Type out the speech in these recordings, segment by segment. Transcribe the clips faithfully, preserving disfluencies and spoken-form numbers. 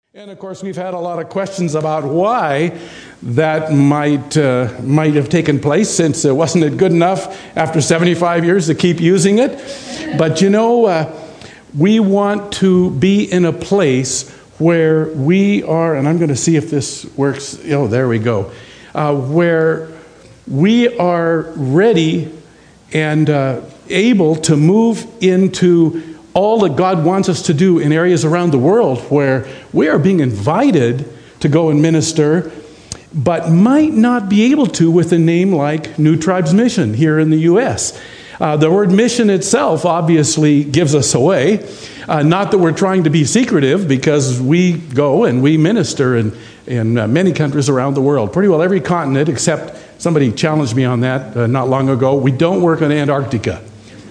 And of course, we've had a lot of questions about why that might uh, might have taken place, since it wasn't it good enough after seventy-five years to keep using it. But you know, uh, we want to be in a place where we are, and I'm going to see if this works. Oh, there we go. Uh, where we are ready and uh, able to move into all that God wants us to do in areas around the world where we are being invited to go and minister, but might not be able to with a name like New Tribes Mission here in the U S Uh, the word mission itself obviously gives us away. Uh, not that we're trying to be secretive, because we go and we minister in, in uh, many countries around the world, pretty well every continent, except somebody challenged me on that uh, not long ago. We don't work on Antarctica.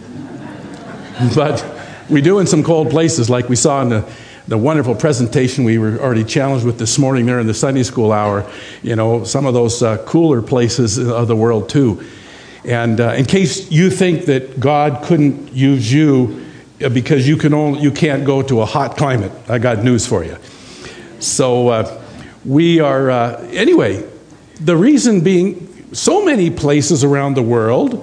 But we do in some cold places, like we saw in the, the wonderful presentation we were already challenged with this morning there in the Sunday school hour. You know, some of those uh, cooler places of the world too. And uh, in case you think that God couldn't use you because you can only you can't go to a hot climate, I got news for you. So uh, we are uh, anyway. The reason being, so many places around the world,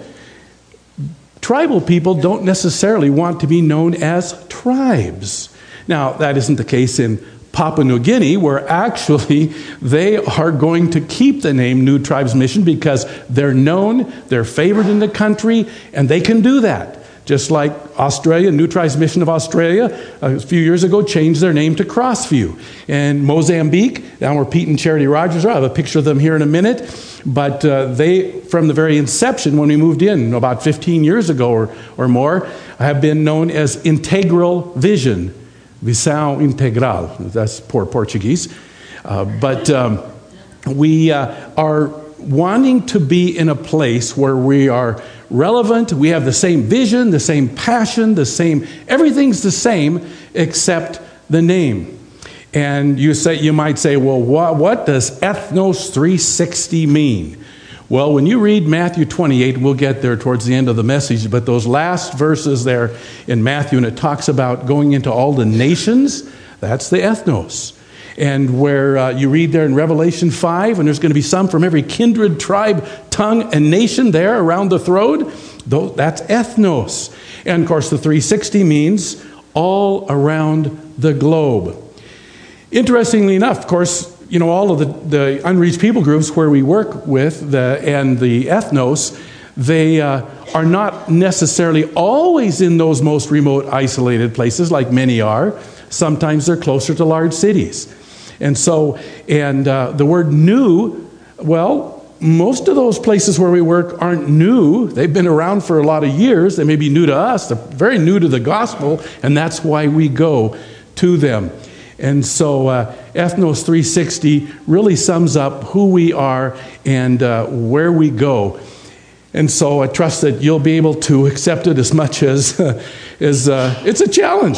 tribal people don't necessarily want to be known as tribes. Now, that isn't the case in Papua New Guinea, where actually they are going to keep the name New Tribes Mission because they're known, they're favored in the country, and they can do that. Just like Australia, New Tribes Mission of Australia, a few years ago, changed their name to Crossview. And Mozambique, down where Pete and Charity Rogers are, I have a picture of them here in a minute. But uh, they, from the very inception, when we moved in about fifteen years ago or, or more, have been known as Integral Vision. Visão Integral. That's poor Portuguese. Uh, but um, we uh, are wanting to be in a place where we are relevant, we have the same vision, the same passion, the same, everything's the same except the name. And you say, you might say, well, what, what does Ethnos three sixty mean? Well, when you read Matthew twenty-eight, we'll get there towards the end of the message, but those last verses there in Matthew, and it talks about going into all the nations, that's the ethnos. And where uh, you read there in Revelation five, and there's going to be some from every kindred, tribe, tongue, and nation there around the throne, that's ethnos. And of course, the three sixty means all around the globe. Interestingly enough, of course, you know, all of the, the unreached people groups where we work with the, and the ethnos, they uh, are not necessarily always in those most remote, isolated places like many are. Sometimes they're closer to large cities. And so, and uh, the word new, well, most of those places where we work aren't new. They've been around for a lot of years. They may be new to us. They're very new to the gospel, and that's why we go to them. And so uh, Ethnos three sixty really sums up who we are and uh, where we go. And so I trust that you'll be able to accept it as much as, uh, as uh, it's a challenge.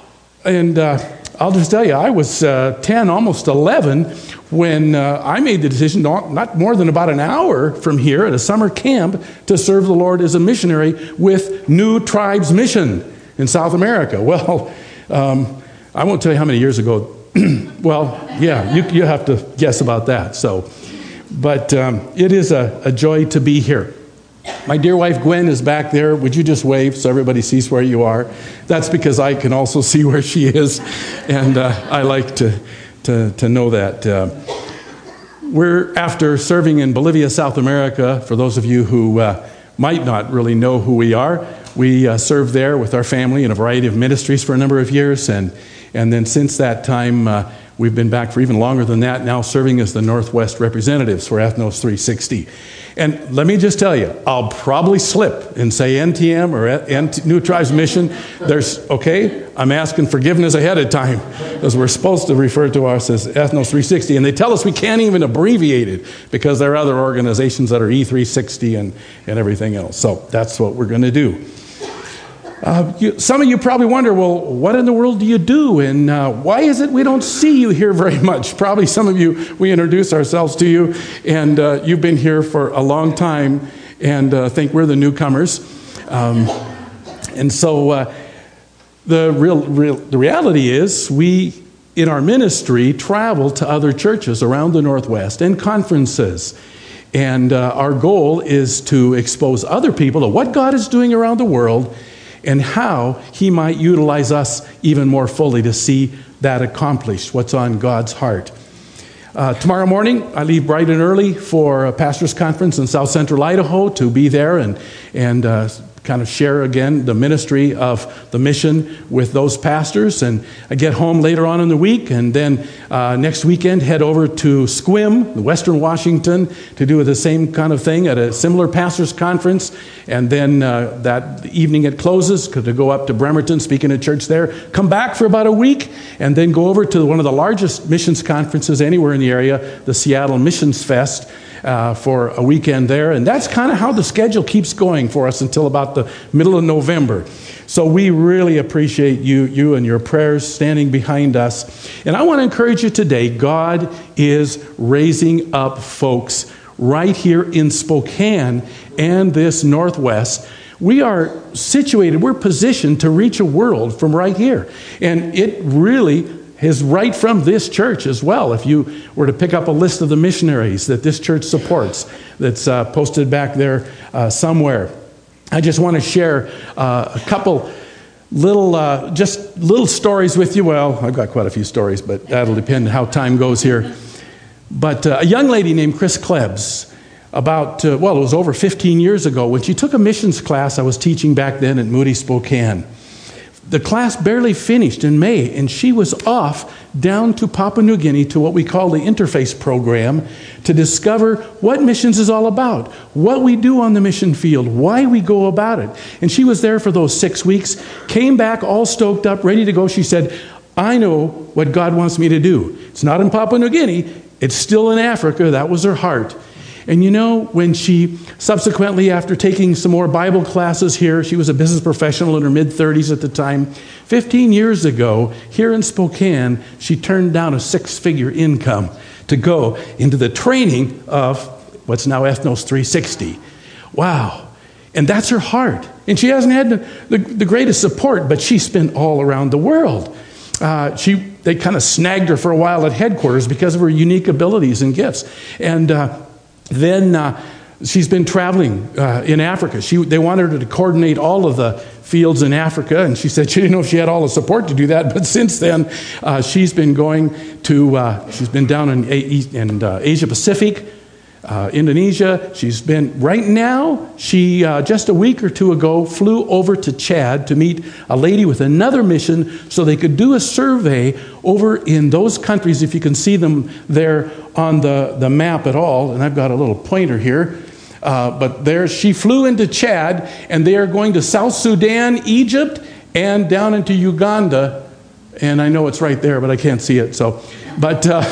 And uh, I'll just tell you, I was uh, ten, almost eleven, when uh, I made the decision, not, not more than about an hour from here at a summer camp, to serve the Lord as a missionary with New Tribes Mission in South America. Well, um, I won't tell you how many years ago. Well, yeah, you, you have to guess about that. So, but um, it is a, a joy to be here. My dear wife Gwen is back there. Would you just wave so everybody sees where you are? That's because I can also see where she is, and uh, I like to, to, to know that. Uh, we're, after serving in Bolivia, South America, for those of you who uh, might not really know who we are, we uh, served there with our family in a variety of ministries for a number of years, and And then since that time, uh, we've been back for even longer than that, now serving as the Northwest representatives for Ethnos three sixty. And let me just tell you, I'll probably slip and say N T M or New Tribes Mission. There's, okay, I'm asking forgiveness ahead of time, because we're supposed to refer to us as Ethnos three sixty. And they tell us we can't even abbreviate it because there are other organizations that are E three sixty and, and everything else. So that's what we're going to do. Uh, you, some of you probably wonder, well, what in the world do you do? And uh, why is it we don't see you here very much? Probably some of you, we introduce ourselves to you, and uh, you've been here for a long time and uh, think we're the newcomers. Um, and so uh, the real, real, the reality is we in our ministry, travel to other churches around the Northwest and conferences. And uh, our goal is to expose other people to what God is doing around the world and how He might utilize us even more fully to see that accomplished, what's on God's heart. Uh, tomorrow morning, I leave bright and early for a pastor's conference in South Central Idaho to be there and, and uh, kind of share again the ministry of the mission with those pastors. And I get home later on in the week, and then uh, next weekend head over to Sequim, Western Washington, to do the same kind of thing at a similar pastors conference. And then uh, that evening it closes to go up to Bremerton, speak in a church there, come back for about a week, and then go over to one of the largest missions conferences anywhere in the area, the Seattle Missions Fest, Uh, for a weekend there. And that's kind of how the schedule keeps going for us until about the middle of November. So we really appreciate you, you and your prayers standing behind us. And I want to encourage you today, God is raising up folks right here in Spokane and this Northwest. We are situated, we're positioned to reach a world from right here. And it really is right from this church as well. If you were to pick up a list of the missionaries that this church supports, that's uh, posted back there uh, somewhere. I just want to share uh, a couple little, uh, just little stories with you. Well, I've got quite a few stories, but that'll depend how time goes here. But uh, a young lady named Chris Klebs, about, uh, well, it was over fifteen years ago, when she took a missions class I was teaching back then at Moody Spokane. The class barely finished in May, and she was off down to Papua New Guinea to what we call the Interface Program to discover what missions is all about, what we do on the mission field, why we go about it. And she was there for those six weeks, came back all stoked up, ready to go. She said, I know what God wants me to do. It's not in Papua New Guinea. It's still in Africa. That was her heart. And you know, when she subsequently, after taking some more Bible classes here, she was a business professional in her mid-thirties at the time. fifteen years ago, here in Spokane, she turned down a six-figure income to go into the training of what's now Ethnos three sixty. Wow. And that's her heart. And she hasn't had the, the, the greatest support, but she's been all around the world. Uh, she, they kind of snagged her for a while at headquarters because of her unique abilities and gifts. And uh, Then uh, she's been traveling uh, in Africa. She, they wanted her to coordinate all of the fields in Africa, and she said she didn't know if she had all the support to do that. But since then, uh, she's been going to, uh, she's been down in, in uh, Asia Pacific, uh, Indonesia. She's been, right now, she uh, just a week or two ago flew over to Chad to meet a lady with another mission so they could do a survey over in those countries, if you can see them there on the, the map at all. And I've got a little pointer here. Uh, but there, she flew into Chad, and they are going to South Sudan, Egypt, and down into Uganda. And I know it's right there, but I can't see it. So, but uh,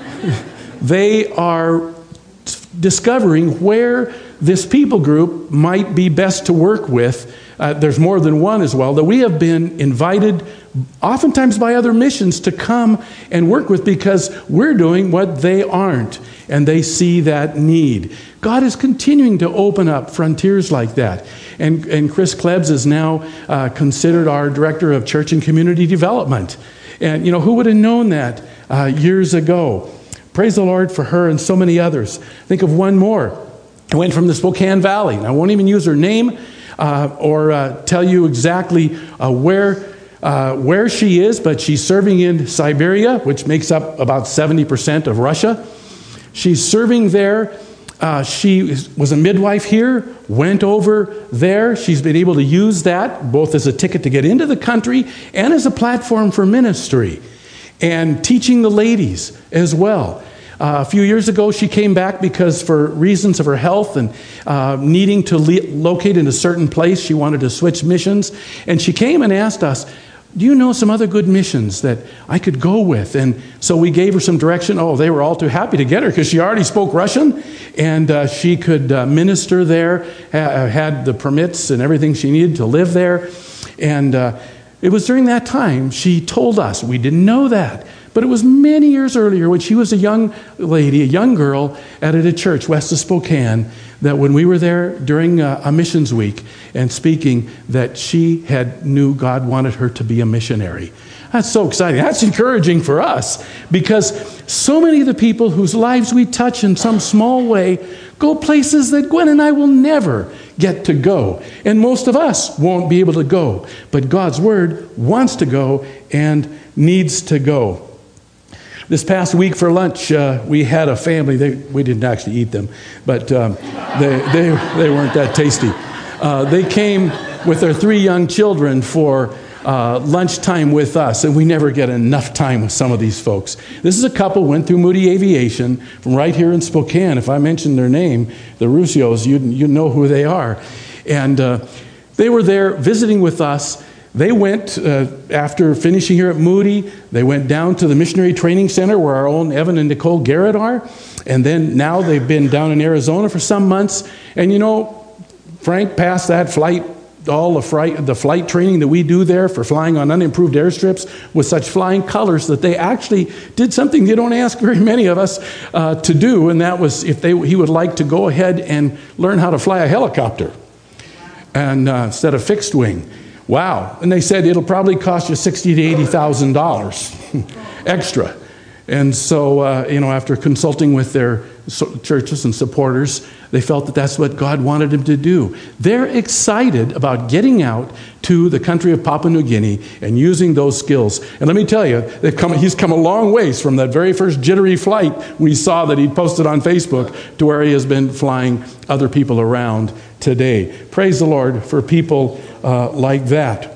they are discovering where this people group might be best to work with. Uh, there's more than one as well that we have been invited, oftentimes by other missions, to come and work with because we're doing what they aren't, and they see that need. God is continuing to open up frontiers like that. And, and Chris Klebs is now uh, considered our Director of Church and Community Development. And, you know, who would have known that uh, years ago? Praise the Lord for her and so many others. Think of one more. I went from the Spokane Valley. And I won't even use her name uh, or uh, tell you exactly uh, where uh, where she is, but she's serving in Siberia, which makes up about seventy percent of Russia. She's serving there. Uh, she was a midwife here, went over there. She's been able to use that both as a ticket to get into the country and as a platform for ministry and teaching the ladies as well. Uh, a few years ago, she came back because for reasons of her health and uh, needing to le- locate in a certain place, she wanted to switch missions. And she came and asked us, do you know some other good missions that I could go with? And so we gave her some direction. Oh, they were all too happy to get her because she already spoke Russian, and uh, she could uh, minister there, ha- had the permits and everything she needed to live there. And uh, it was during that time she told us, we didn't know that, but it was many years earlier when she was a young lady, a young girl at a church west of Spokane, that when we were there during a, a missions week and speaking, that she had knew God wanted her to be a missionary. That's so exciting. That's encouraging for us, because so many of the people whose lives we touch in some small way go places that Gwen and I will never get to go. And most of us won't be able to go. But God's Word wants to go and needs to go. This past week for lunch, uh, we had a family. They, we didn't actually eat them, but um, they, they, they weren't that tasty. Uh, they came with their three young children for uh, lunchtime with us, and we never get enough time with some of these folks. This is a couple went through Moody Aviation from right here in Spokane. If I mention their name, the Russios, you you know who they are. And uh, they were there visiting with us. They went, uh, after finishing here at Moody, they went down to the Missionary Training Center where our own Evan and Nicole Garrett are. And then now they've been down in Arizona for some months. And you know, Frank passed that flight, all the flight, the flight training that we do there for flying on unimproved airstrips with such flying colors that they actually did something they don't ask very many of us uh, to do. And that was if they he would like to go ahead and learn how to fly a helicopter and uh, instead of fixed wing. Wow. And they said it'll probably cost you sixty thousand to eighty thousand dollars extra. And so, uh, you know, after consulting with their so- churches and supporters, they felt that that's what God wanted them to do. They're excited about getting out to the country of Papua New Guinea and using those skills. And let me tell you, they've come, he's come a long ways from that very first jittery flight we saw that he posted on Facebook to where he has been flying other people around today. Praise the Lord for people uh, like that.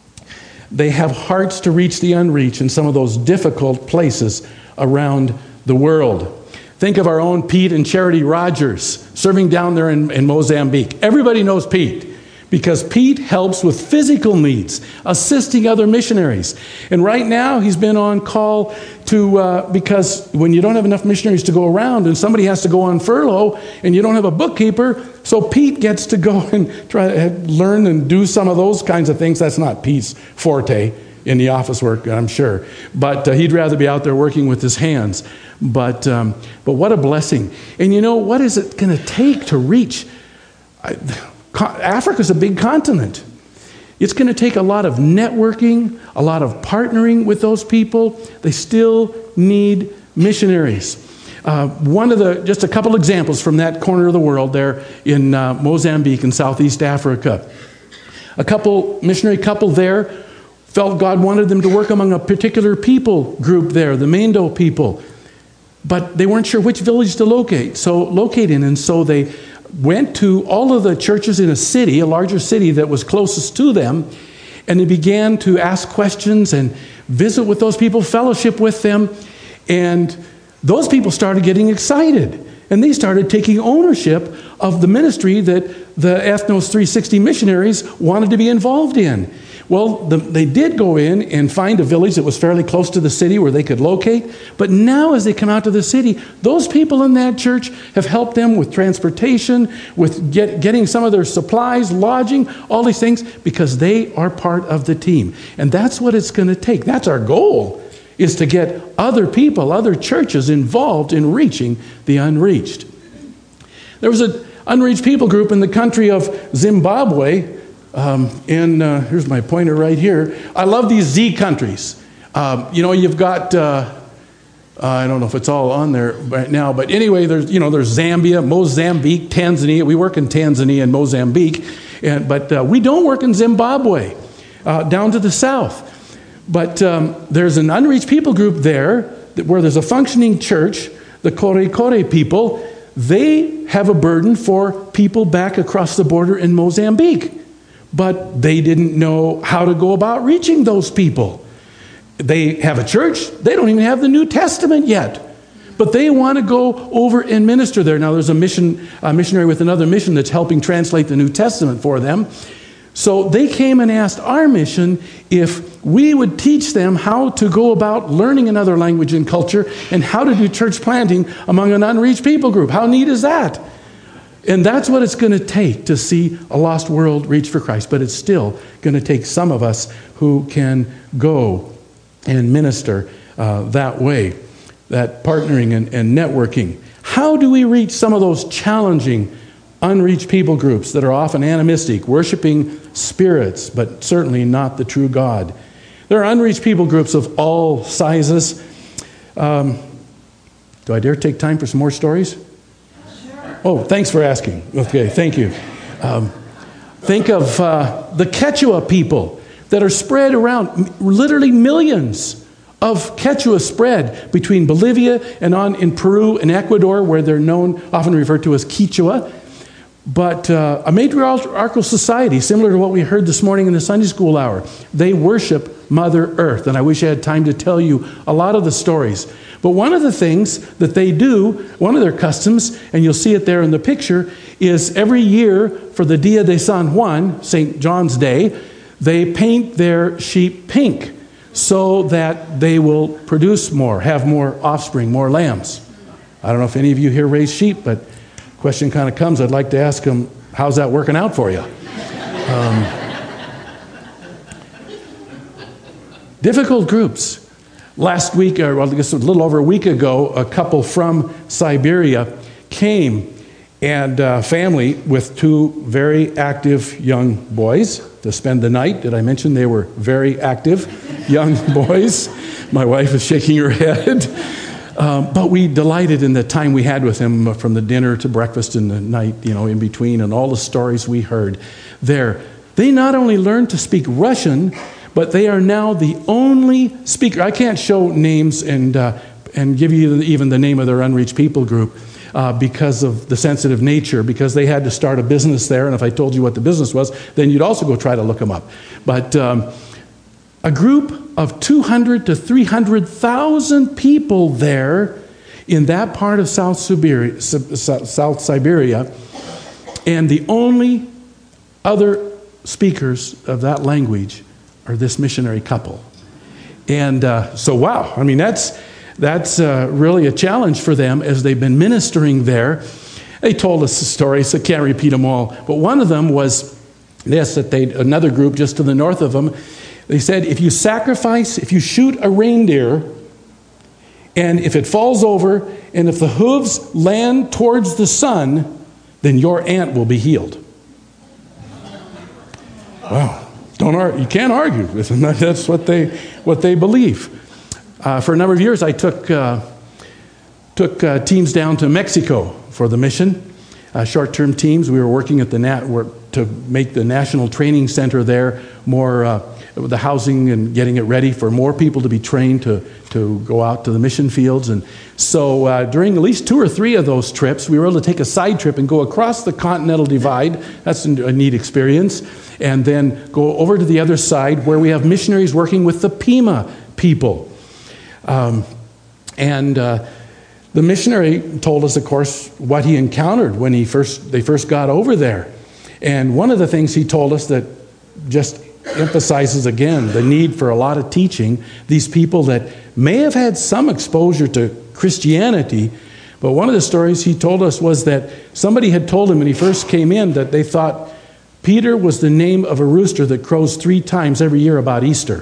They have hearts to reach the unreached in some of those difficult places around the world. Think of our own Pete and Charity Rogers serving down there in, in Mozambique. Everybody knows Pete because Pete helps with physical needs, assisting other missionaries. And right now he's been on call to, uh, because when you don't have enough missionaries to go around and somebody has to go on furlough and you don't have a bookkeeper, so Pete gets to go and try to learn and do some of those kinds of things. That's not Pete's forte in the office work, I'm sure. But uh, he'd rather be out there working with his hands. But um, but what a blessing. And you know, what is it going to take to reach? I, Africa's a big continent. It's going to take a lot of networking, a lot of partnering with those people. They still need missionaries. Uh, one of the, just a couple examples from that corner of the world there in uh, Mozambique in Southeast Africa. A couple, missionary couple there felt God wanted them to work among a particular people group there, the Mando people. But they weren't sure which village to locate, so locate in. And so they went to all of the churches in a city, a larger city that was closest to them, and they began to ask questions and visit with those people, fellowship with them. And those people started getting excited. And they started taking ownership of the ministry that the Ethnos three sixty missionaries wanted to be involved in. Well, the, they did go in and find a village that was fairly close to the city where they could locate. But now as they come out to the city, those people in that church have helped them with transportation, with get, getting some of their supplies, lodging, all these things, because they are part of the team. And that's what it's going to take. That's our goal, is to get other people, other churches involved in reaching the unreached. There was an unreached people group in the country of Zimbabwe. Um, and uh, here's my pointer right here. I love these Z countries. Um, you know, you've got, uh, uh, I don't know if it's all on there right now, but anyway, there's, you know, there's Zambia, Mozambique, Tanzania. We work in Tanzania and Mozambique, and, but uh, we don't work in Zimbabwe, uh, down to the south. But um, there's an unreached people group there that, where there's a functioning church, the Kore Kore people. They have a burden for people back across the border in Mozambique. But they didn't know how to go about reaching those people. They have a church. They don't even have the New Testament yet. But they want to go over and minister there. Now, there's a mission, a missionary with another mission that's helping translate the New Testament for them. So they came and asked our mission if we would teach them how to go about learning another language and culture and how to do church planting among an unreached people group. How neat is that? And that's what it's going to take to see a lost world reach for Christ. But it's still going to take some of us who can go and minister uh, that way, that partnering and, and networking. How do we reach some of those challenging, unreached people groups that are often animistic, worshiping spirits, but certainly not the true God? There are unreached people groups of all sizes. Um, do I dare take time for some more stories? Sure. Oh, thanks for asking. Okay, thank you. Um, think of uh, the Quechua people that are spread around, literally millions of Quechua spread between Bolivia and on in Peru and Ecuador, where they're known, often referred to as Quechua. But uh, a matriarchal society, similar to what we heard this morning in the Sunday school hour. They worship Mother Earth, and I wish I had time to tell you a lot of the stories. But one of the things that they do, one of their customs, and you'll see it there in the picture, is every year for the Dia de San Juan, Saint John's Day, they paint their sheep pink so that they will produce more, have more offspring, more lambs. I don't know if any of you here raise sheep, but question kind of comes, I'd like to ask them, how's that working out for you? Um, difficult groups. Last week, or well, I guess a little over a week ago, a couple from Siberia came, and a family with two very active young boys to spend the night. Did I mention they were very active young boys? My wife is shaking her head. Um, but we delighted in the time we had with him, from the dinner to breakfast and the night, you know, in between, and all the stories we heard there. They not only learned to speak Russian, but they are now the only speaker. I can't show names and uh, and give you even the name of their unreached people group uh, because of the sensitive nature, because they had to start a business there, and if I told you what the business was, then you'd also go try to look them up. But um, a group of two hundred to three hundred thousand people there in that part of South Siberia, South Siberia, and the only other speakers of that language are this missionary couple. And uh, so, wow, I mean, that's that's uh, really a challenge for them as they've been ministering there. They told us the stories, so I can't repeat them all, but one of them was this, that they, another group just to the north of them, they said, if you sacrifice, if you shoot a reindeer, and if it falls over, and if the hooves land towards the sun, then your aunt will be healed. Wow. Don't argue. You can't argue. That's what they what they believe. Uh, for a number of years, I took uh, took uh, teams down to Mexico for the mission, uh, short-term teams. We were working at the nat to make the National Training Center there more, uh, the housing and getting it ready for more people to be trained to to go out to the mission fields. And so uh, during at least two or three of those trips, we were able to take a side trip and go across the Continental Divide. That's a neat experience. And then go over to the other side where we have missionaries working with the Pima people. Um, and uh, the missionary told us, of course, what he encountered when he first they first got over there. And one of the things he told us that just emphasizes again the need for a lot of teaching, these people that may have had some exposure to Christianity, but one of the stories he told us was that somebody had told him when he first came in that they thought Peter was the name of a rooster that crows three times every year about Easter.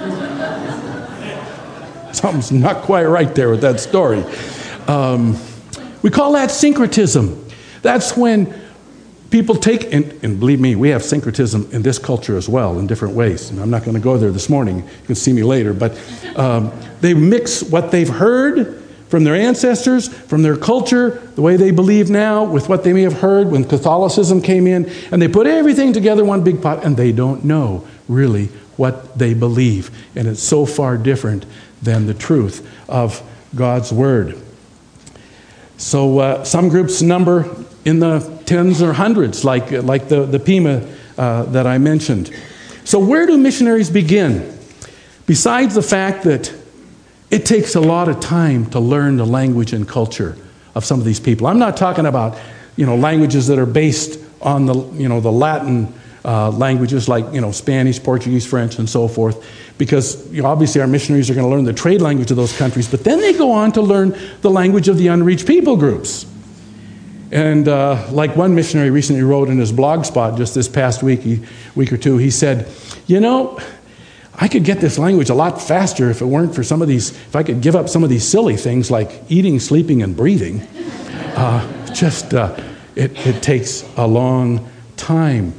Something's not quite right there with that story. Um, we call that syncretism. That's when people take, and, and believe me, we have syncretism in this culture as well in different ways. And I'm not going to go there this morning. You can see me later. But um, they mix what they've heard from their ancestors, from their culture, the way they believe now, with what they may have heard when Catholicism came in, and they put everything together in one big pot, and they don't know really what they believe. And it's so far different than the truth of God's Word. So uh, some groups number in the tens or hundreds, like, like the, the Pima uh, that I mentioned. So where do missionaries begin? Besides the fact that it takes a lot of time to learn the language and culture of some of these people. I'm not talking about, you know, languages that are based on the, you know, the Latin uh, languages like, you know, Spanish, Portuguese, French, and so forth, because you know, obviously our missionaries are going to learn the trade language of those countries, but then they go on to learn the language of the unreached people groups. And uh, like one missionary recently wrote in his blog spot just this past week, he, week or two, he said, you know, I could get this language a lot faster if it weren't for some of these, if I could give up some of these silly things like eating, sleeping, and breathing. Uh, just, uh, it, it takes a long time.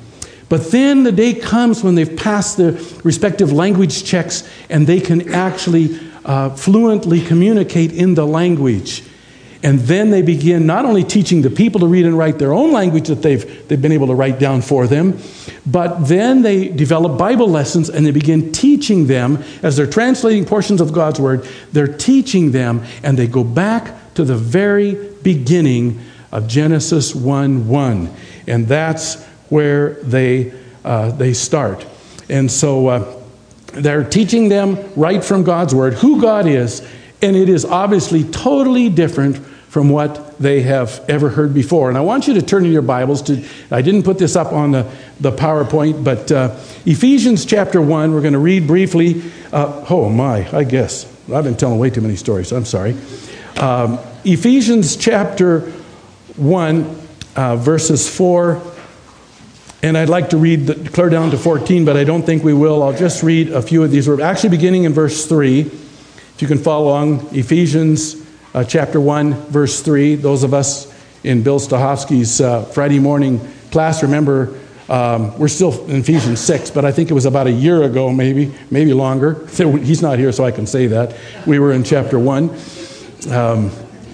But then the day comes when they've passed their respective language checks and they can actually uh, fluently communicate in the language. And then they begin not only teaching the people to read and write their own language that they've, they've been able to write down for them, but then they develop Bible lessons and they begin teaching them as they're translating portions of God's Word. They're teaching them, and they go back to the very beginning of Genesis one one. And that's where they uh, they start. And so uh, they're teaching them right from God's Word who God is, and it is obviously totally different from what they have ever heard before. And I want you to turn in your Bibles to, I didn't put this up on the, the PowerPoint, but uh, Ephesians chapter one, we're going to read briefly. Uh, oh my, I guess. I've been telling way too many stories, I'm sorry. Um, Ephesians chapter one, uh, verses four. And I'd like to read the, clear down to fourteen, but I don't think we will. I'll just read a few of these. We're actually beginning in verse three. If you can follow along, Ephesians uh, chapter one, verse three. Those of us in Bill Stahovsky's uh, Friday morning class remember um, we're still in Ephesians six, but I think it was about a year ago, maybe, maybe longer. He's not here, so I can say that. We were in chapter one. Um,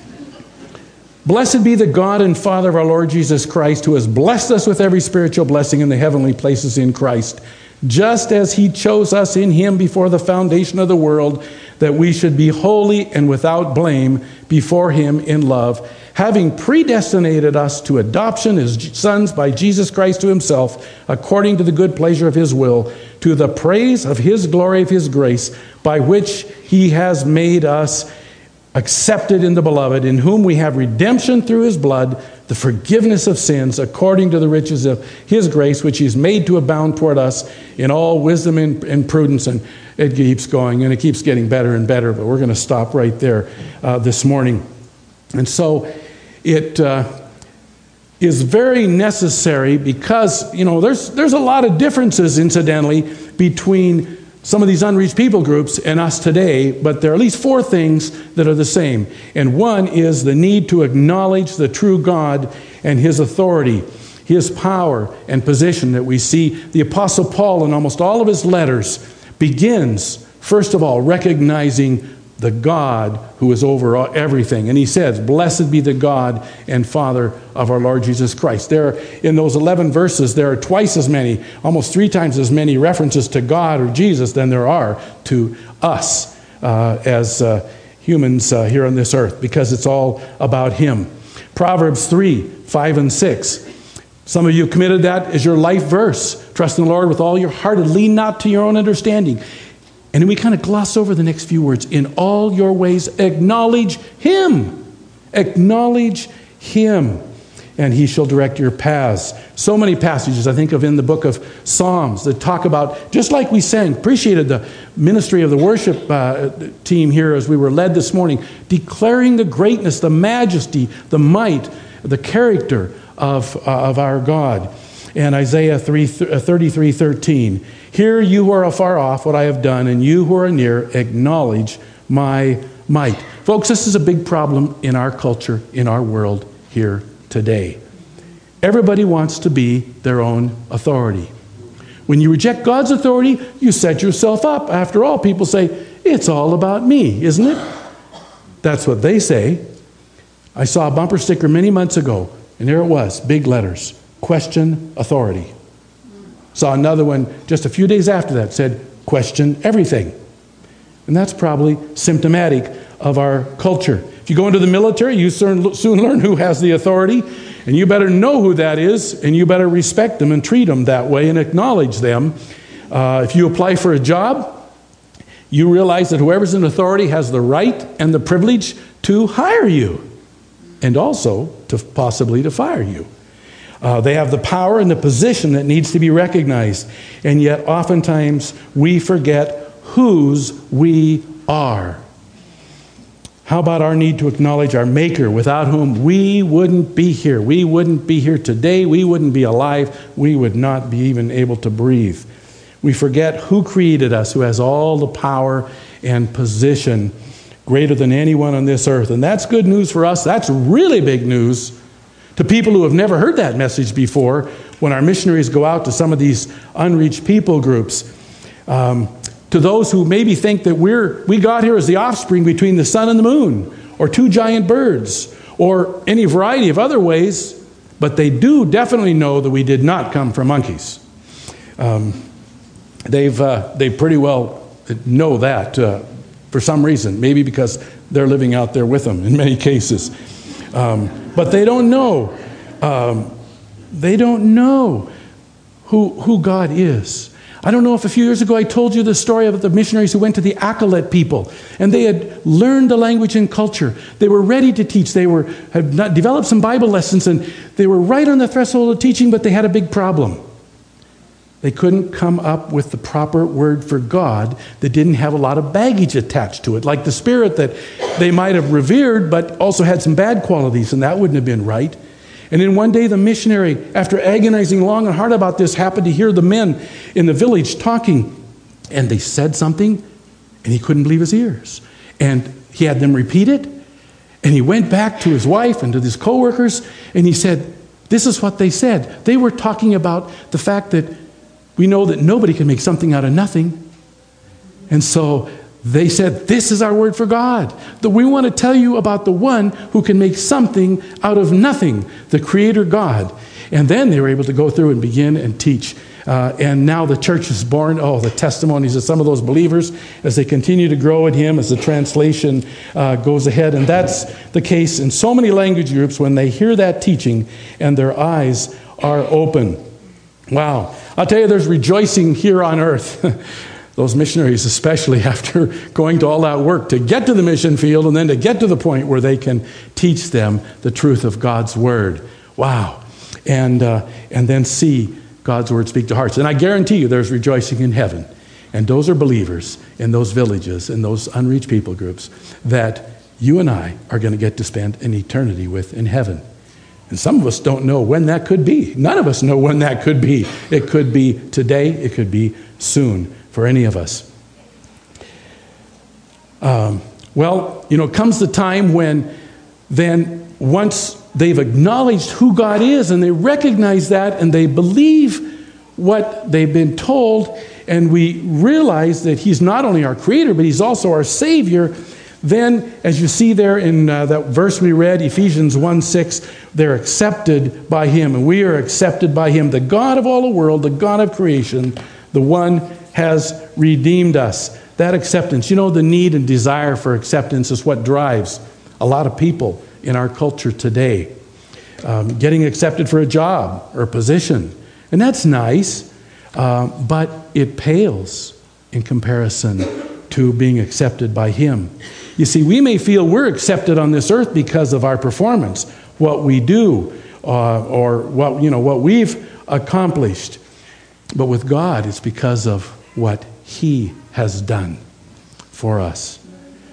Blessed be the God and Father of our Lord Jesus Christ, who has blessed us with every spiritual blessing in the heavenly places in Christ, just as he chose us in him before the foundation of the world, that we should be holy and without blame before him in love, having predestinated us to adoption as sons by Jesus Christ to himself, according to the good pleasure of his will, to the praise of his glory of his grace, by which he has made us accepted in the beloved, in whom we have redemption through his blood, the forgiveness of sins, according to the riches of his grace, which he's made to abound toward us in all wisdom and, and prudence. And it keeps going, and it keeps getting better and better, but we're going to stop right there uh, this morning. And so it uh, is very necessary because, you know, there's, there's a lot of differences, incidentally, between some of these unreached people groups and us today, but there are at least four things that are the same. And one is the need to acknowledge the true God and his authority, his power and position that we see. The Apostle Paul, in almost all of his letters, begins, first of all, recognizing the God who is over everything. And he says, blessed be the God and Father of our Lord Jesus Christ. There, in those eleven verses, there are twice as many, almost three times as many references to God or Jesus than there are to us uh, as uh, humans uh, here on this earth, because it's all about him. Proverbs three, five and six. Some of you have committed that as your life verse. Trust in the Lord with all your heart and lean not to your own understanding. And then we kind of gloss over the next few words. In all your ways, acknowledge him. Acknowledge him, and he shall direct your paths. So many passages I think of in the book of Psalms that talk about, just like we sang, appreciated the ministry of the worship uh, team here as we were led this morning, declaring the greatness, the majesty, the might, the character of, uh, of our God. And Isaiah thirty-three thirteen. Hear you who are afar off what I have done, and you who are near acknowledge my might. Folks, this is a big problem in our culture, in our world here today. Everybody wants to be their own authority. When you reject God's authority, you set yourself up. After all, people say, it's all about me, isn't it? That's what they say. I saw a bumper sticker many months ago, and there it was, big letters. Question authority. Saw another one just a few days after that, said, question everything. And that's probably symptomatic of our culture. If you go into the military, you soon learn who has the authority, and you better know who that is, and you better respect them and treat them that way and acknowledge them. Uh, if you apply for a job, you realize that whoever's in authority has the right and the privilege to hire you, and also to possibly to fire you. Uh, they have the power and the position that needs to be recognized. And yet, oftentimes, we forget whose we are. How about our need to acknowledge our Maker, without whom we wouldn't be here? We wouldn't be here today. We wouldn't be alive. We would not be even able to breathe. We forget who created us, who has all the power and position greater than anyone on this earth. And that's good news for us. That's really big news to people who have never heard that message before. when our missionaries go out to some of these unreached people groups, um, to those who maybe think that we're we got here as the offspring between the sun and the moon, or two giant birds, or any variety of other ways, but they do definitely know that we did not come from monkeys. Um, they've uh, they pretty well know that uh, for some reason, maybe because they're living out there with them in many cases. Um, but they don't know. Um, they don't know who who God is. I don't know if a few years ago I told you the story of the missionaries who went to the Akalet people, and they had learned the language and culture. They were ready to teach. They were had not developed some Bible lessons, and they were right on the threshold of teaching, but they had a big problem. They couldn't come up with the proper word for God that didn't have a lot of baggage attached to it, like the Spirit that they might have revered, but also had some bad qualities, and that wouldn't have been right. And then one day the missionary, after agonizing long and hard about this, happened to hear the men in the village talking. And they said something, and he couldn't believe his ears. And he had them repeat it. And he went back to his wife and to his co-workers, and he said, this is what they said. They were talking about the fact that we know that nobody can make something out of nothing. And so they said, this is our word for God. That we want to tell you about the one who can make something out of nothing, the Creator God. And then they were able to go through and begin and teach. Uh, and now the church is born. Oh, the testimonies of some of those believers as they continue to grow in Him, as the translation uh, goes ahead. And that's the case in so many language groups when they hear that teaching and their eyes are open. Wow. I'll tell you, there's rejoicing here on earth. Those missionaries, especially after going to all that work to get to the mission field and then to get to the point where they can teach them the truth of God's Word. Wow. And uh, and then see God's Word speak to hearts. And I guarantee you there's rejoicing in heaven. And those are believers in those villages, in those unreached people groups that you and I are going to get to spend an eternity with in heaven. And some of us don't know when that could be. None of us know when that could be. It could be today. It could be soon. For any of us. Um, well, you know, comes the time when then once they've acknowledged who God is and they recognize that and they believe what they've been told and we realize that He's not only our Creator but He's also our Savior, then as you see there in uh, that verse we read, Ephesians one six, they're accepted by Him and we are accepted by Him, the God of all the world, the God of creation, the one has redeemed us. That acceptance, you know, the need and desire for acceptance is what drives a lot of people in our culture today. Um, getting accepted for a job or a position. And that's nice, uh, but it pales in comparison to being accepted by Him. You see, we may feel we're accepted on this earth because of our performance, what we do, uh, or what, you know, what we've accomplished. But with God, it's because of what He has done for us.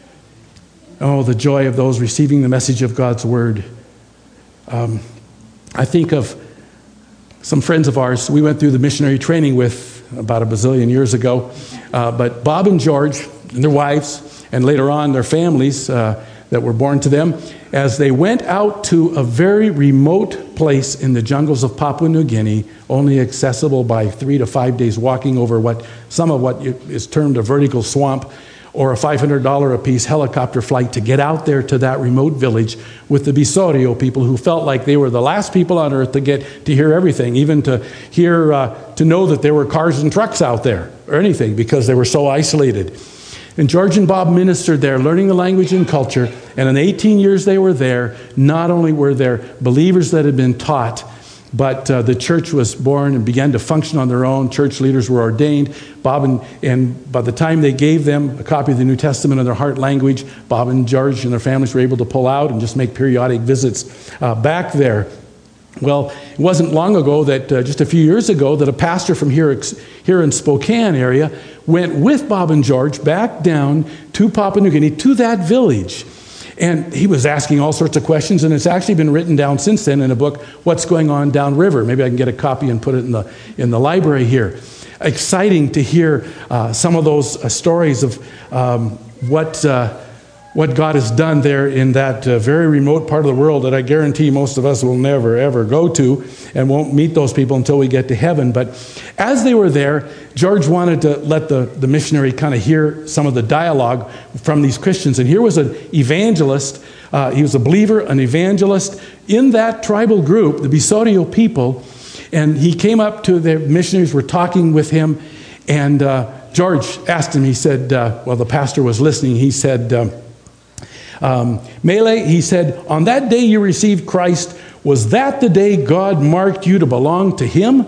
Oh, the joy of those receiving the message of God's Word. Um, I think of some friends of ours we went through the missionary training with about a bazillion years ago. Uh, but Bob and George and their wives, and later on their families uh, that were born to them, as they went out to a very remote place in the jungles of Papua New Guinea, only accessible by three to five days walking over what some of what is termed a vertical swamp, or a five hundred dollars a piece helicopter flight to get out there to that remote village with the Bisorio people who felt like they were the last people on earth to get to hear everything, even to hear, uh, to know that there were cars and trucks out there or anything because they were so isolated. And George and Bob ministered there, learning the language and culture. And in the eighteen years they were there, not only were there believers that had been taught, but uh, the church was born and began to function on their own. Church leaders were ordained. Bob and, and by the time they gave them a copy of the New Testament in their heart language, Bob and George and their families were able to pull out and just make periodic visits uh, back there. Well, it wasn't long ago that, uh, just a few years ago, that a pastor from here, here in Spokane area went with Bob and George back down to Papua New Guinea, to that village. And he was asking all sorts of questions, and it's actually been written down since then in a book, What's Going On Downriver. Maybe I can get a copy and put it in the, in the library here. Exciting to hear uh, some of those uh, stories of um, what... Uh, what God has done there in that uh, very remote part of the world that I guarantee most of us will never, ever go to and won't meet those people until we get to heaven. But as they were there, George wanted to let the, the missionary kind of hear some of the dialogue from these Christians. And here was an evangelist. Uh, he was a believer, an evangelist in that tribal group, the Bisorio people. And he came up to the missionaries, were talking with him. And uh, George asked him, he said, uh, well, the pastor was listening. He said, um, Um, Mele, he said, on that day you received Christ, was that the day God marked you to belong to him?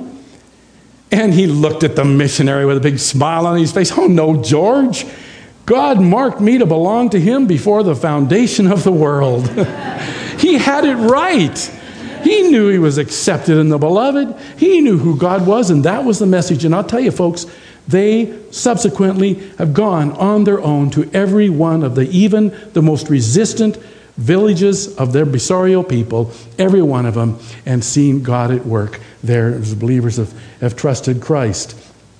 And he looked at the missionary with a big smile on his face. Oh no, George, God marked me to belong to him before the foundation of the world. He had it right. He knew he was accepted in the beloved. He knew who God was, and that was the message. And I'll tell you, folks, they subsequently have gone on their own to every one of the, even the most resistant villages of their Bisorio people, every one of them, and seen God at work there as believers have, have trusted Christ.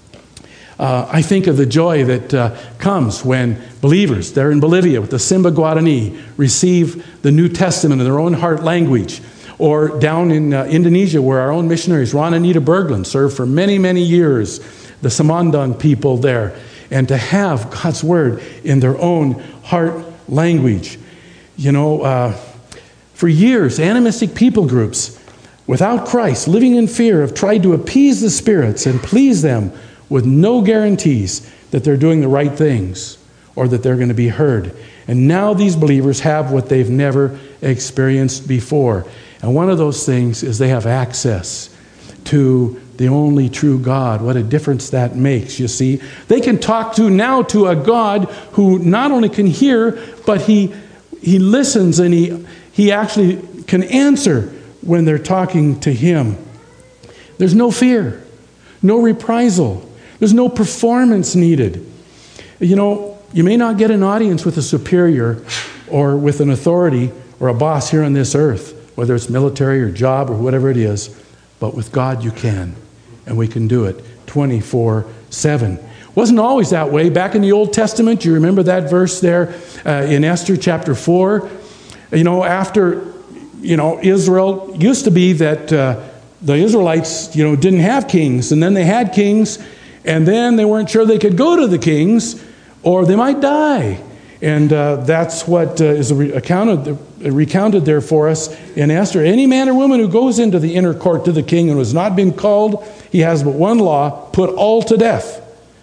Uh, I think of the joy that uh, comes when believers there in Bolivia with the Simba Guarani receive the New Testament in their own heart language, or down in uh, Indonesia where our own missionaries, Ron and Anita Berglund, served for many, many years, the Samandang people there, and to have God's word in their own heart language. You know, uh, for years, animistic people groups without Christ, living in fear, have tried to appease the spirits and please them with no guarantees that they're doing the right things or that they're going to be heard. And now these believers have what they've never experienced before. And one of those things is they have access to the only true God. What a difference that makes, you see. They can talk to now to a God who not only can hear, but he he listens, and he he actually can answer when they're talking to him. There's no fear, no reprisal. There's no performance needed. You know, you may not get an audience with a superior or with an authority or a boss here on this earth, whether it's military or job or whatever it is, but with God you can. And we can do it twenty-four seven. Wasn't always that way. Back in the Old Testament, you remember that verse there uh, in Esther chapter four? You know, after, you know, Israel, used to be that uh, the Israelites, you know, didn't have kings. And then they had kings, and then they weren't sure they could go to the kings, or they might die. And uh, that's what uh, is recounted, recounted there for us in Esther. Any man or woman who goes into the inner court to the king and has not been called, he has but one law, put all to death,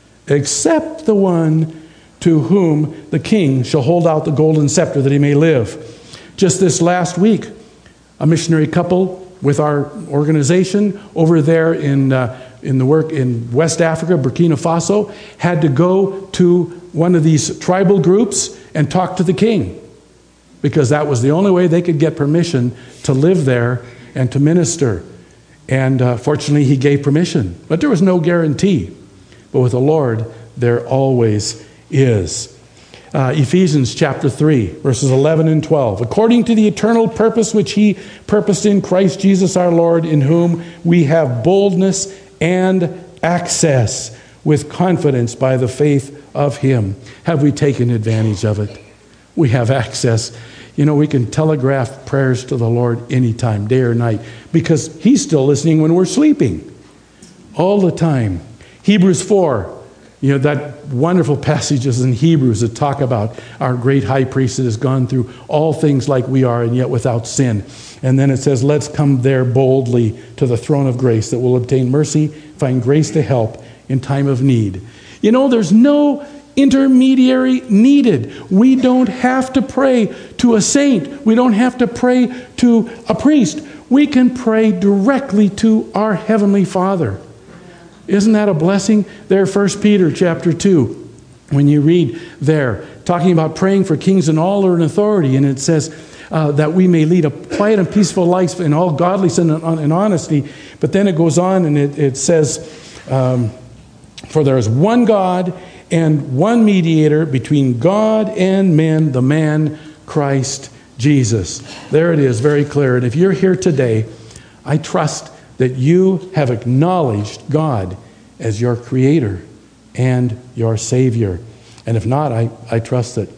except the one to whom the king shall hold out the golden scepter that he may live. Just this last week, a missionary couple with our organization over there in uh, in the work in West Africa, Burkina Faso, had to go to one of these tribal groups and talk to the king, because that was the only way they could get permission to live there and to minister. And uh, fortunately, he gave permission, but there was no guarantee. But with the Lord, there always is. Uh, Ephesians chapter three, verses eleven and twelve. According to the eternal purpose which he purposed in Christ Jesus our Lord, in whom we have boldness and access with confidence by the faith of him. Have we taken advantage of it? We have access. You know, we can telegraph prayers to the Lord anytime, day or night, because he's still listening when we're sleeping. All the time. Hebrews four. You know, that wonderful passages in Hebrews that talk about our great high priest that has gone through all things like we are and yet without sin. And then it says, let's come there boldly to the throne of grace that will obtain mercy, find grace to help in time of need. You know, there's no intermediary needed. We don't have to pray to a saint. We don't have to pray to a priest. We can pray directly to our Heavenly Father. Isn't that a blessing? There, First Peter chapter two, when you read there, talking about praying for kings and all are in authority, and it says uh, that we may lead a quiet and peaceful life in all godliness and, and honesty. But then it goes on and it, it says, um, for there is one God and one mediator between God and men, the man Christ Jesus. There it is, very clear. And if you're here today, I trust that you have acknowledged God as your Creator and your Savior. And if not, I, I trust that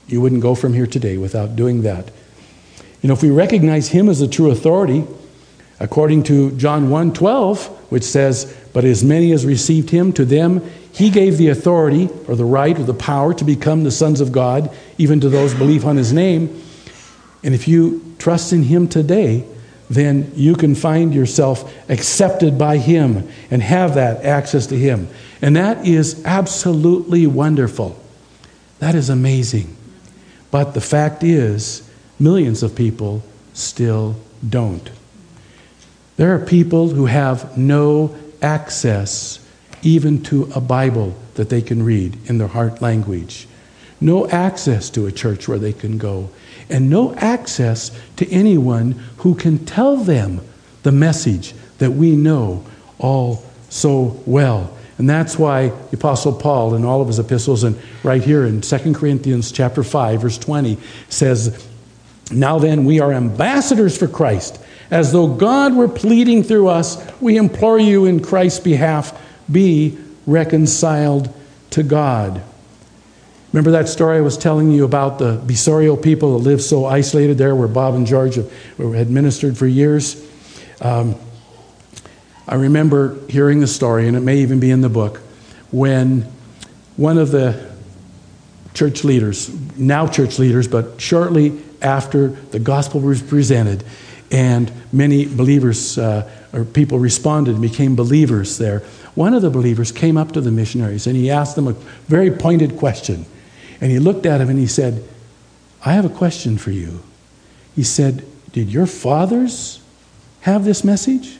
You wouldn't go from here today without doing that. You know, if we recognize him as the true authority, according to John one twelve, which says, "But as many as received him, to them he gave the authority," or the right, or the power, "to become the sons of God, even to those who believe on his name." And if you trust in him today, then you can find yourself accepted by him and have that access to him. And that is absolutely wonderful. That is amazing. But the fact is, millions of people still don't. There are people who have no access even to a Bible that they can read in their heart language. No access to a church where they can go. And no access to anyone who can tell them the message that we know all so well. And that's why the Apostle Paul in all of his epistles, and right here in Second Corinthians chapter five, verse twenty, says, "Now then, we are ambassadors for Christ. As though God were pleading through us, we implore you in Christ's behalf, be reconciled to God." Remember that story I was telling you about the Besorio people that lived so isolated there where Bob and George had ministered for years? Um, I remember hearing the story, and it may even be in the book, when one of the church leaders, now church leaders, but shortly after the gospel was presented, and many believers uh, or people responded and became believers there, one of the believers came up to the missionaries and he asked them a very pointed question. And he looked at him and he said, "I have a question for you." He said, "Did your fathers have this message?"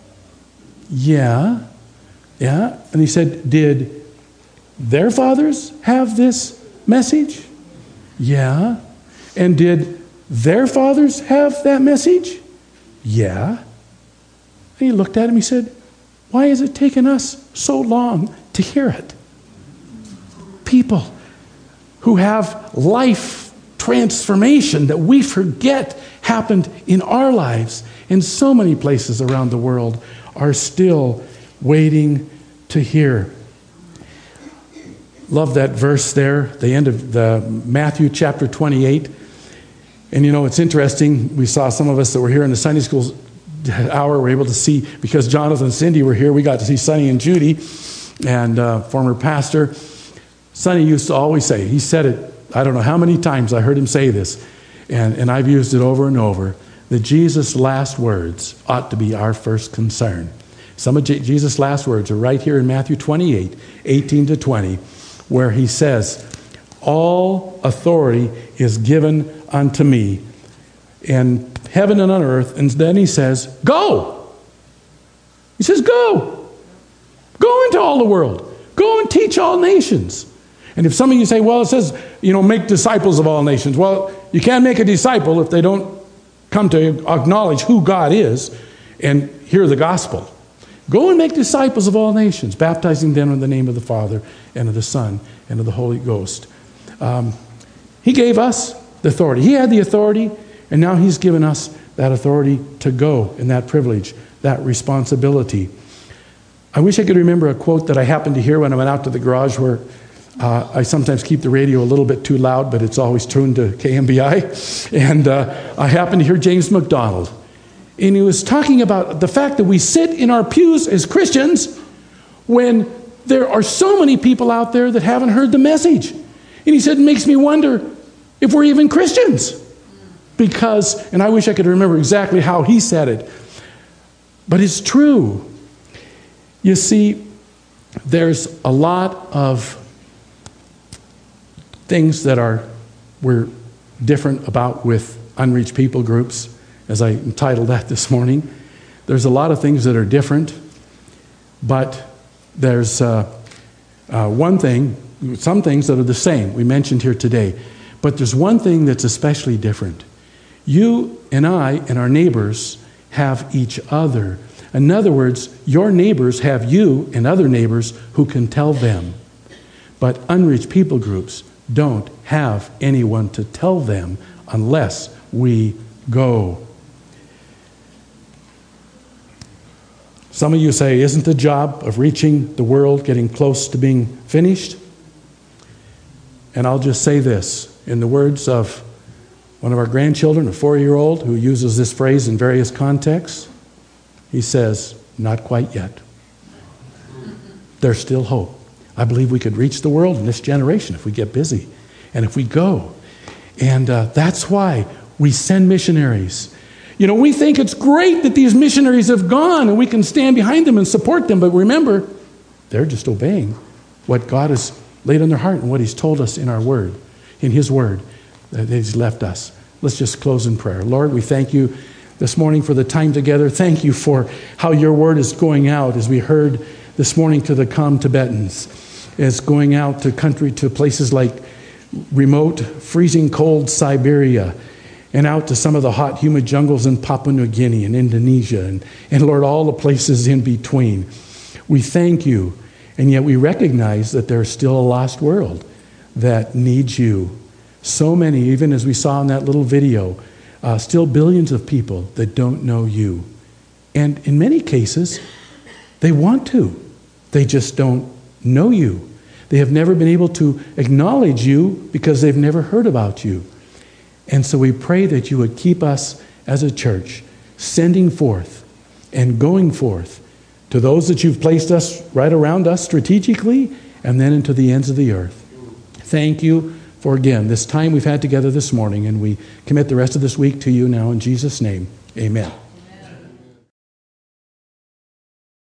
"Yeah." Yeah. And he said, "Did their fathers have this message?" "Yeah." "And did their fathers have that message?" "Yeah." And he looked at him, he said, "Why has it taken us so long to hear it?" People who have life transformation that we forget happened in our lives in so many places around the world are still waiting to hear. Love that verse there, the end of the Matthew chapter twenty-eight. And you know, it's interesting, we saw some of us that were here in the Sunday school hour were able to see, because Jonathan and Cindy were here, we got to see Sonny and Judy, and uh, former pastor. Sonny used to always say, he said it, I don't know how many times I heard him say this, and, and I've used it over and over, that Jesus' last words ought to be our first concern. Some of J- Jesus' last words are right here in Matthew twenty-eight, eighteen to twenty, where he says, "All authority is given unto me in heaven and on earth." And then he says, "Go." He says, "Go. Go into all the world. Go and teach all nations." And if some of you say, well, it says, you know, make disciples of all nations. Well, you can't make a disciple if they don't come to acknowledge who God is and hear the gospel. Go and make disciples of all nations, baptizing them in the name of the Father and of the Son and of the Holy Ghost. Um, he gave us the authority. He had the authority, and now he's given us that authority to go, and that privilege, that responsibility. I wish I could remember a quote that I happened to hear when I went out to the garage, where uh, I sometimes keep the radio a little bit too loud, but it's always tuned to K M B I. And uh, I happened to hear James MacDonald. And he was talking about the fact that we sit in our pews as Christians when there are so many people out there that haven't heard the message. And he said, it makes me wonder if we're even Christians. Because, and I wish I could remember exactly how he said it, but it's true. You see, there's a lot of things that are we're different about with unreached people groups, as I entitled that this morning. There's a lot of things that are different, but there's uh, uh, one thing, some things that are the same, we mentioned here today, but there's one thing that's especially different. You and I and our neighbors have each other. In other words, your neighbors have you and other neighbors who can tell them. But unreached people groups don't have anyone to tell them unless we go. Some of you say, isn't the job of reaching the world getting close to being finished? And I'll just say this, In the words of one of our grandchildren, a four-year-old who uses this phrase in various contexts, he says, not quite yet. There's still hope. I believe we could reach the world in this generation if we get busy and if we go. And uh, that's why we send missionaries. You know, we think it's great that these missionaries have gone and we can stand behind them and support them, but remember, they're just obeying what God has laid on their heart and what He's told us in our Word, in His Word that He's left us. Let's just close in prayer. Lord, we thank you this morning for the time together. Thank you for how your Word is going out, as we heard this morning, to the Kham Tibetans. It's going out to country, to places like remote, freezing cold Siberia, and out to some of the hot, humid jungles in Papua New Guinea and Indonesia, and, and Lord, all the places in between. We thank you, and yet we recognize that there's still a lost world that needs you. So many, even as we saw in that little video, uh, still billions of people that don't know you. And in many cases, they want to. They just don't know you. They have never been able to acknowledge you because they've never heard about you. And so we pray that you would keep us as a church sending forth and going forth to those that you've placed us right around us strategically, and then into the ends of the earth. Thank you for, again, this time we've had together this morning, and we commit the rest of this week to you now in Jesus' name. Amen.